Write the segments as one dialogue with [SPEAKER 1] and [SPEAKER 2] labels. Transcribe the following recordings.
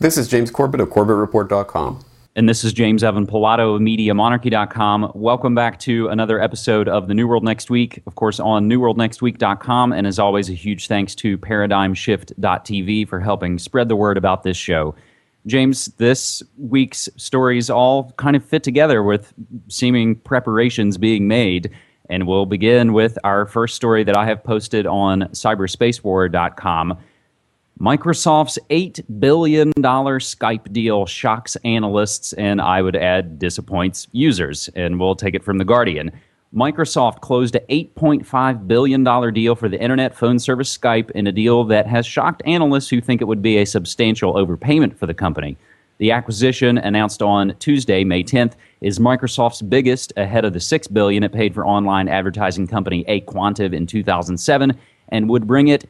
[SPEAKER 1] This is James Corbett of CorbettReport.com.
[SPEAKER 2] And this is James Evan Pilato of MediaMonarchy.com. Welcome back to another episode of The New World Next Week, of course, on NewWorldNextWeek.com. And as always, a huge thanks to ParadigmShift.tv for helping spread the word about this show. James, this week's stories all kind of fit together with seeming preparations being made. And we'll begin with our first story that I have posted on cyberspacewar.com. Microsoft's $8 billion Skype deal shocks analysts and, I would add, disappoints users. And we'll take it from The Guardian. Microsoft closed an $8.5 billion deal for the internet phone service Skype in a deal that has shocked analysts who think it would be a substantial overpayment for the company. The acquisition, announced on Tuesday, May 10th, is Microsoft's biggest, ahead of the $6 billion it paid for online advertising company Aquantive in 2007, and would bring it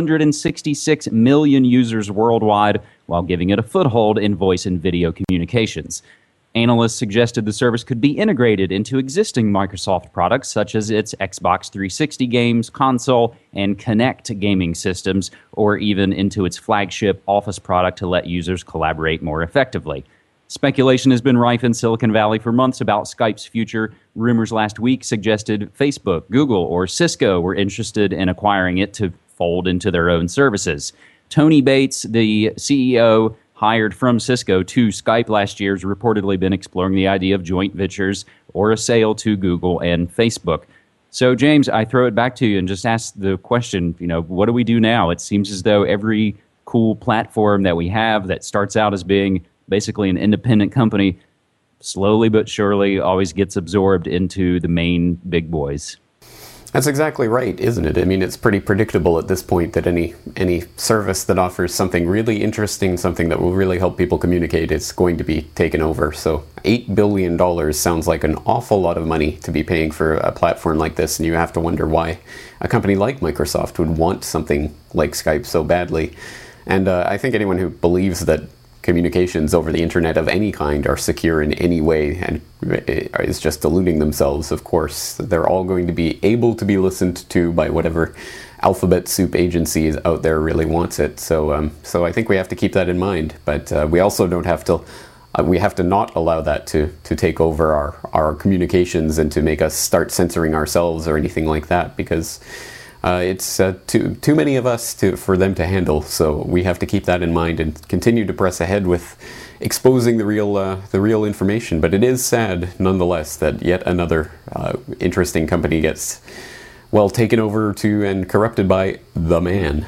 [SPEAKER 2] 666 million users worldwide while giving it a foothold in voice and video communications. Analysts suggested the service could be integrated into existing Microsoft products such as its Xbox 360 games, console, and Kinect gaming systems, or even into its flagship Office product to let users collaborate more effectively. Speculation has been rife in Silicon Valley for months about Skype's future. Rumors last week suggested Facebook, Google, or Cisco were interested in acquiring it to fold into their own services. Tony Bates, the CEO hired from Cisco to Skype last year, has reportedly been exploring the idea of joint ventures or a sale to Google and Facebook. So, James, I throw it back to you and just ask the question, what do we do now? It seems as though every cool platform that we have that starts out as being basically an independent company, slowly but surely always gets absorbed into the main big boys.
[SPEAKER 1] That's exactly right, isn't it? I mean, it's pretty predictable at this point that any service that offers something really interesting, something that will really help people communicate, is going to be taken over. So $8 billion sounds like an awful lot of money to be paying for a platform like this, and you have to wonder why a company like Microsoft would want something like Skype so badly. And I think anyone who believes that communications over the internet of any kind are secure in any way and is just deluding themselves. Of course, they're all going to be able to be listened to by whatever alphabet soup agency out there really wants it. So I think we have to keep that in mind. But we also don't have to. We have to not allow that to take over our communications and to make us start censoring ourselves or anything like that, because it's too many of us for them to handle. So we have to keep that in mind and continue to press ahead with exposing the real information. But it is sad, nonetheless, that yet another interesting company gets taken over to and corrupted by the man.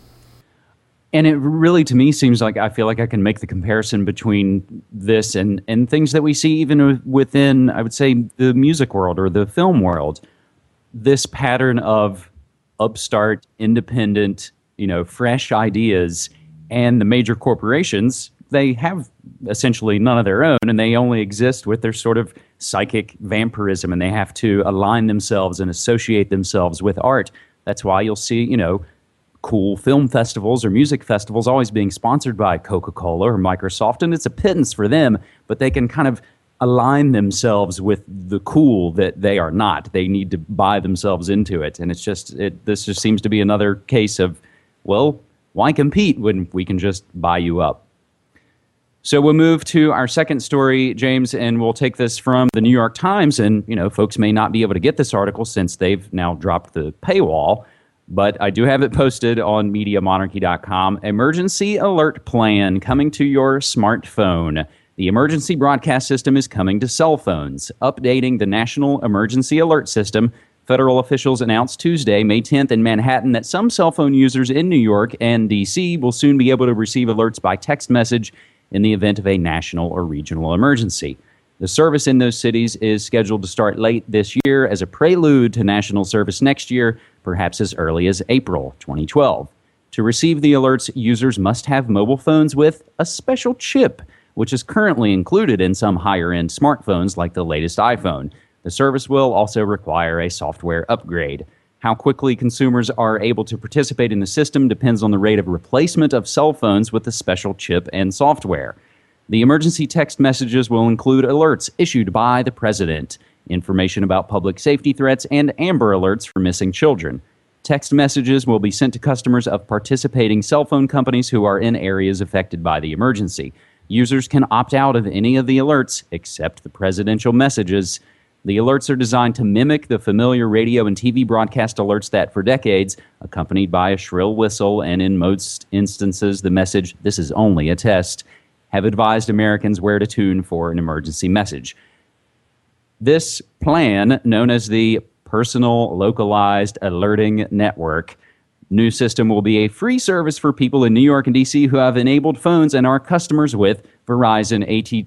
[SPEAKER 2] And it really, to me, seems like I feel like I can make the comparison between this and things that we see even within, I would say, the music world or the film world. This pattern of upstart, independent, fresh ideas, and the major corporations, they have essentially none of their own, and they only exist with their sort of psychic vampirism, and they have to align themselves and associate themselves with art. That's why you'll see, cool film festivals or music festivals always being sponsored by Coca-Cola or Microsoft, and it's a pittance for them, but they can kind of align themselves with the cool that they are not. They need to buy themselves into it. And this just seems to be another case of, why compete when we can just buy you up? So we'll move to our second story, James, and we'll take this from the New York Times. And, folks may not be able to get this article since they've now dropped the paywall, but I do have it posted on MediaMonarchy.com. Emergency alert plan coming to your smartphone. The emergency broadcast system is coming to cell phones, updating the National Emergency Alert System. Federal officials announced Tuesday, May 10th in Manhattan that some cell phone users in New York and D.C. will soon be able to receive alerts by text message in the event of a national or regional emergency. The service in those cities is scheduled to start late this year as a prelude to national service next year, perhaps as early as April 2012. To receive the alerts, users must have mobile phones with a special chip, which is currently included in some higher-end smartphones like the latest iPhone. The service will also require a software upgrade. How quickly consumers are able to participate in the system depends on the rate of replacement of cell phones with the special chip and software. The emergency text messages will include alerts issued by the president, information about public safety threats, and Amber Alerts for missing children. Text messages will be sent to customers of participating cell phone companies who are in areas affected by the emergency. Users can opt out of any of the alerts except the presidential messages. The alerts are designed to mimic the familiar radio and TV broadcast alerts that, for decades, accompanied by a shrill whistle and, in most instances, the message, "This is only a test," have advised Americans where to tune for an emergency message. This plan, known as the Personal Localized Alerting Network, new system will be a free service for people in New York and D.C. who have enabled phones and are customers with Verizon,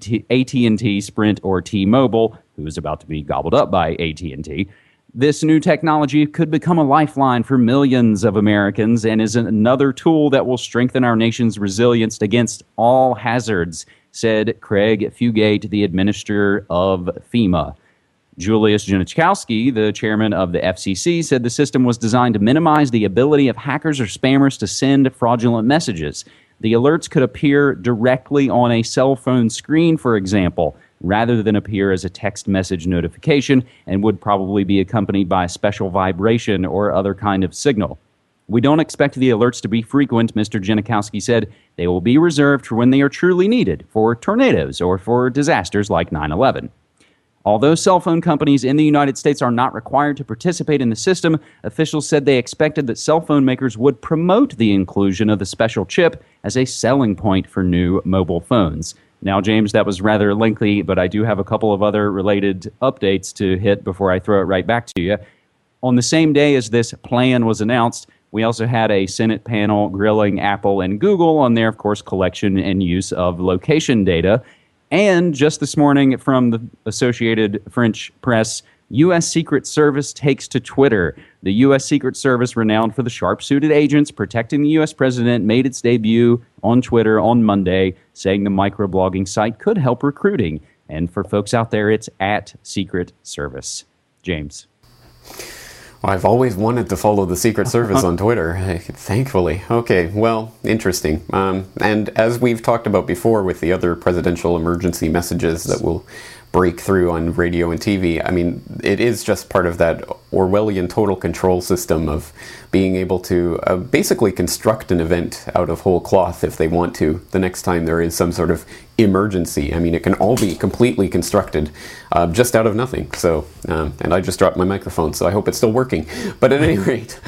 [SPEAKER 2] AT&T, Sprint, or T-Mobile, who is about to be gobbled up by AT&T. This new technology could become a lifeline for millions of Americans and is another tool that will strengthen our nation's resilience against all hazards, said Craig Fugate, the administrator of FEMA. Julius Genachowski, the chairman of the FCC, said the system was designed to minimize the ability of hackers or spammers to send fraudulent messages. The alerts could appear directly on a cell phone screen, for example, rather than appear as a text message notification, and would probably be accompanied by a special vibration or other kind of signal. We don't expect the alerts to be frequent, Mr. Genachowski said. They will be reserved for when they are truly needed, for tornadoes or for disasters like 9/11. Although cell phone companies in the United States are not required to participate in the system, officials said they expected that cell phone makers would promote the inclusion of the special chip as a selling point for new mobile phones. Now, James, that was rather lengthy, but I do have a couple of other related updates to hit before I throw it right back to you. On the same day as this plan was announced, we also had a Senate panel grilling Apple and Google on their, of course, collection and use of location data. And just this morning from the Associated French Press, U.S. Secret Service takes to Twitter. The U.S. Secret Service, renowned for the sharp-suited agents protecting the U.S. president, made its debut on Twitter on Monday, saying the microblogging site could help recruiting. And for folks out there, it's at Secret Service. James.
[SPEAKER 1] Well, I've always wanted to follow the Secret Service on Twitter, thankfully. Okay, well, interesting. And as we've talked about before with the other presidential emergency messages that will break through on radio and TV, I mean, it is just part of that Orwellian total control system of being able to basically construct an event out of whole cloth if they want to, the next time there is some sort of emergency. I mean, it can all be completely constructed just out of nothing. So, and I just dropped my microphone, so I hope it's still working. But at any rate,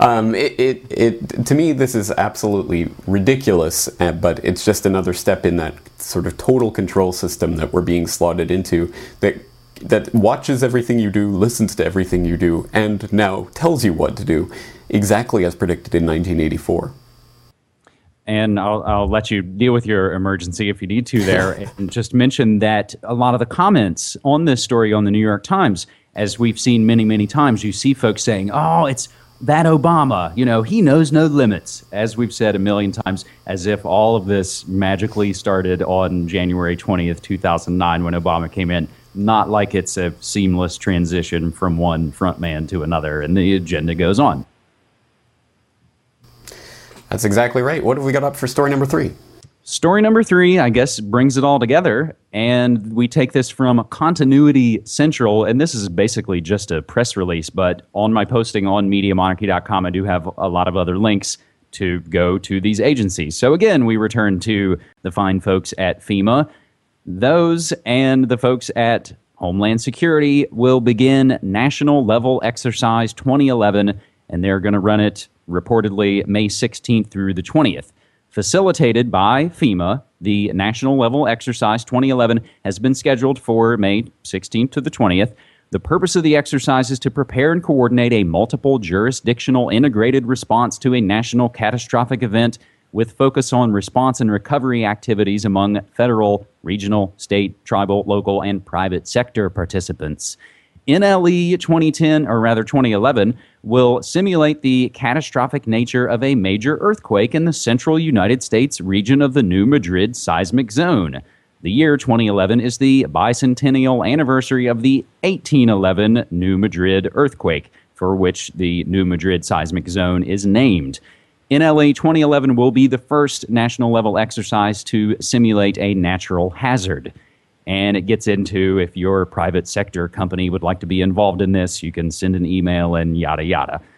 [SPEAKER 1] to me, this is absolutely ridiculous, but it's just another step in that sort of total control system that we're being slotted into, that watches everything you do, listens to everything you do, and now tells you what to do, exactly as predicted in 1984.
[SPEAKER 2] And I'll let you deal with your emergency if you need to there, and just mention that a lot of the comments on this story on the New York Times, as we've seen many, many times, you see folks saying, oh, it's that Obama, you know, he knows no limits, as we've said a million times, as if all of this magically started on January 20th, 2009, when Obama came in. Not like it's a seamless transition from one front man to another, and the agenda goes on.
[SPEAKER 1] That's exactly right. What have we got up for story number 3?
[SPEAKER 2] Story number 3, I guess, brings it all together, and we take this from Continuity Central, and this is basically just a press release, but on my posting on MediaMonarchy.com, I do have a lot of other links to go to these agencies. So again, we return to the fine folks at FEMA. Those and the folks at Homeland Security will begin National Level Exercise 2011, and they're going to run it reportedly May 16th through the 20th. Facilitated by FEMA, the National Level Exercise 2011 has been scheduled for May 16th to the 20th. The purpose of the exercise is to prepare and coordinate a multiple jurisdictional integrated response to a national catastrophic event with focus on response and recovery activities among federal, regional, state, tribal, local, and private sector participants. NLE 2011 will simulate the catastrophic nature of a major earthquake in the central United States region of the New Madrid seismic zone. The year 2011 is the bicentennial anniversary of the 1811 New Madrid earthquake, for which the New Madrid seismic zone is named. NLE 2011 will be the first national-level exercise to simulate a natural hazard. And it gets into, if your private sector company would like to be involved in this, you can send an email and yada, yada.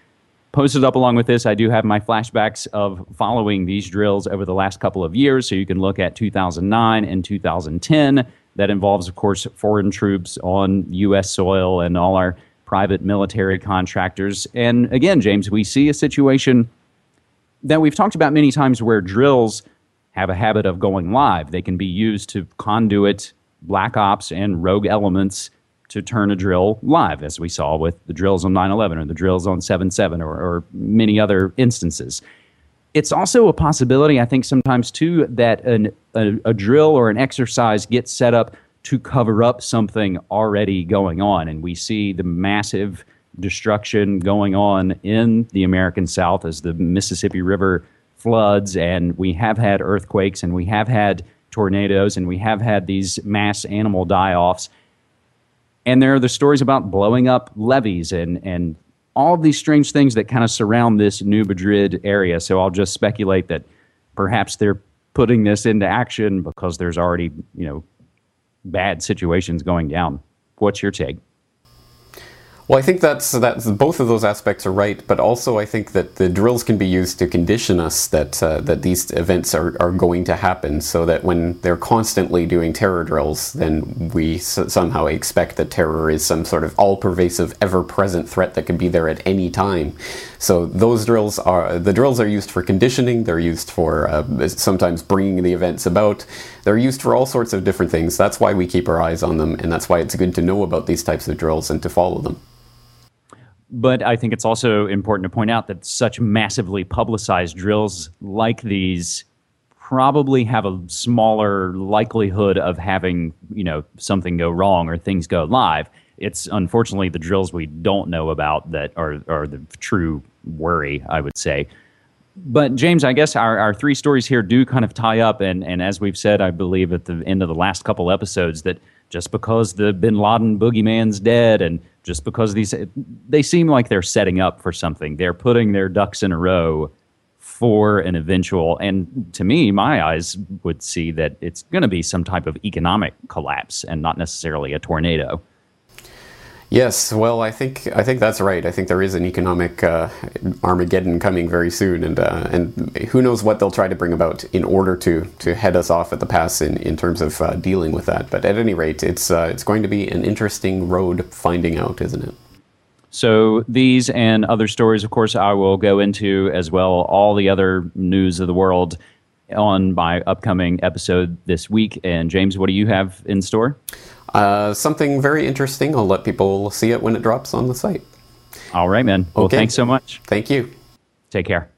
[SPEAKER 2] Posted up along with this, I do have my flashbacks of following these drills over the last couple of years. So you can look at 2009 and 2010. That involves, of course, foreign troops on U.S. soil and all our private military contractors. And again, James, we see a situation that we've talked about many times where drills have a habit of going live. They can be used to conduit black ops and rogue elements to turn a drill live, as we saw with the drills on 9/11 or the drills on 7/7 or many other instances. It's also a possibility, I think, sometimes too, that a drill or an exercise gets set up to cover up something already going on. And we see the massive destruction going on in the American South as the Mississippi River floods, and we have had earthquakes, and we have had tornadoes, and we have had these mass animal die-offs. And there are the stories about blowing up levees and all of these strange things that kind of surround this New Madrid area. So I'll just speculate that perhaps they're putting this into action because there's already, bad situations going down. What's your take?
[SPEAKER 1] Well, I think that's both of those aspects are right, but also I think that the drills can be used to condition us that these events are going to happen, so that when they're constantly doing terror drills, then we somehow expect that terror is some sort of all-pervasive, ever-present threat that can be there at any time. So those drills are used for conditioning. They're used for sometimes bringing the events about. They're used for all sorts of different things. That's why we keep our eyes on them, and that's why it's good to know about these types of drills and to follow them.
[SPEAKER 2] But I think it's also important to point out that such massively publicized drills like these probably have a smaller likelihood of having, something go wrong or things go live. It's unfortunately the drills we don't know about that are the true worry, I would say. But James, I guess our three stories here do kind of tie up. And as we've said, I believe at the end of the last couple episodes, that just because the bin Laden boogeyman's dead and just because they seem like they're setting up for something. They're putting their ducks in a row for an eventual, and to me, my eyes would see that it's going to be some type of economic collapse and not necessarily a tornado.
[SPEAKER 1] Yes, well, I think that's right. I think there is an economic Armageddon coming very soon, and who knows what they'll try to bring about in order to head us off at the pass in terms of dealing with that. But at any rate, it's going to be an interesting road finding out, isn't it?
[SPEAKER 2] So these and other stories, of course, I will go into as well. All the other news of the world on my upcoming episode this week. And James, what do you have in store?
[SPEAKER 1] Something very interesting. I'll let people see it when it drops on the site.
[SPEAKER 2] All right, man. Well,
[SPEAKER 1] okay.
[SPEAKER 2] Thanks so much.
[SPEAKER 1] Thank you.
[SPEAKER 2] Take care.